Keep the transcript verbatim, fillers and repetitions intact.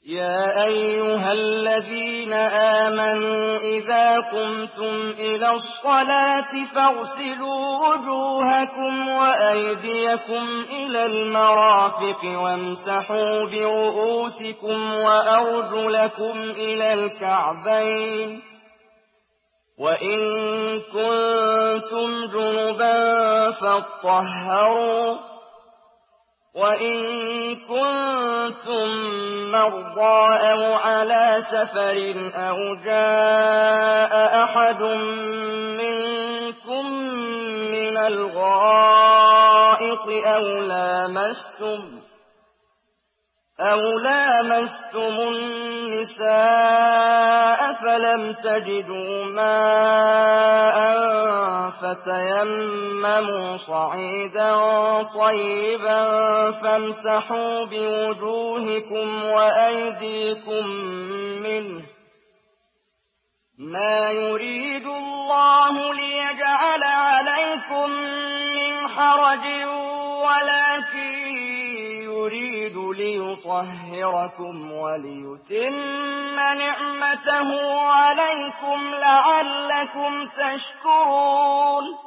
يا أيها الذين آمنوا إذا قمتم إلى الصلاة فاغسلوا وجوهكم وأيديكم إلى المرافق وامسحوا برؤوسكم وأرجلكم إلى الكعبين وإن كنتم جنبا فاطهروا وإن كنتم مرضى أو على سفر أو جاء أحد منكم من الغائط أو لامستم أو لامستم النساء فلم تجدوا ماء فتيمموا صعيدا طيبا فامسحوا بوجوهكم وأيديكم منه ما يريد الله ليجعل عليكم من حرج ولكن يريد ليطهركم وليتم نعمته عليكم لعلكم تشكرون